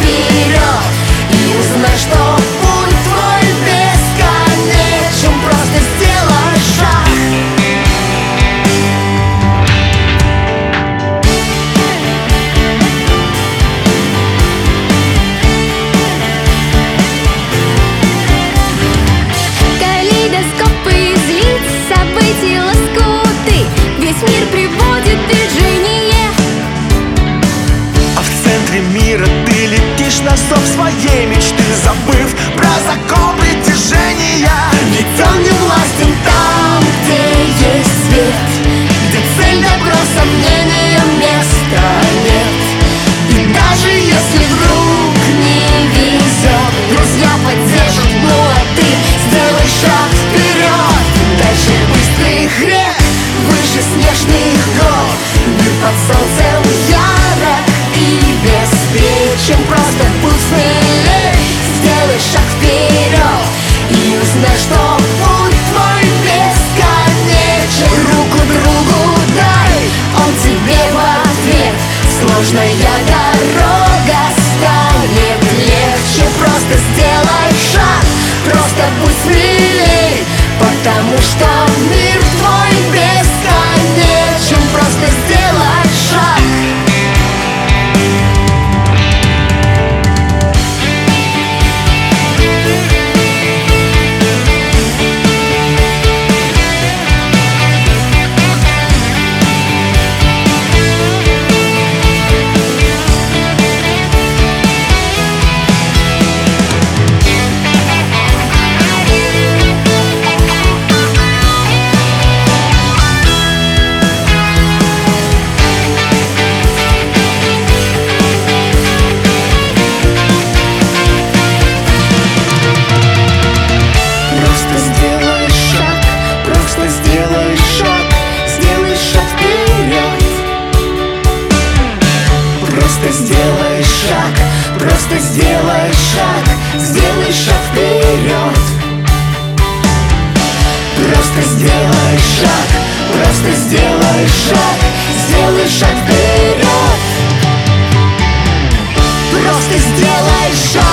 вперед и узнай, что путь твой бесконечен. Просто сделай шаг. Калейдоскоп из лиц, событий, лоскуты. Весь мир приводит в движение. А в центре мира ты летишь на зов своей мечты, забыв про закон притяжения. Ведь он не властен там, где есть свет, где цель добро, сомнениям места нет. И даже если вдруг не везет, друзья поддержат, ну а ты сделай шаг вперед. Дальше быстрых рек, выше снежных гор, мир под солнцем ярок и беспечен. Просто будь смелей, сделай шаг вперед и узнай, что путь твой бесконечен. Руку другу дай, он тебе в ответ. Сложная дорога станет легче. Просто сделай шаг, просто будь смелей, потому что мир твой бесконечен. Просто сделай шаг. Сделай шаг, просто сделай шаг, сделай шаг вперед. Просто сделай шаг, просто сделай шаг, сделай шаг вперед. Просто сделай шаг.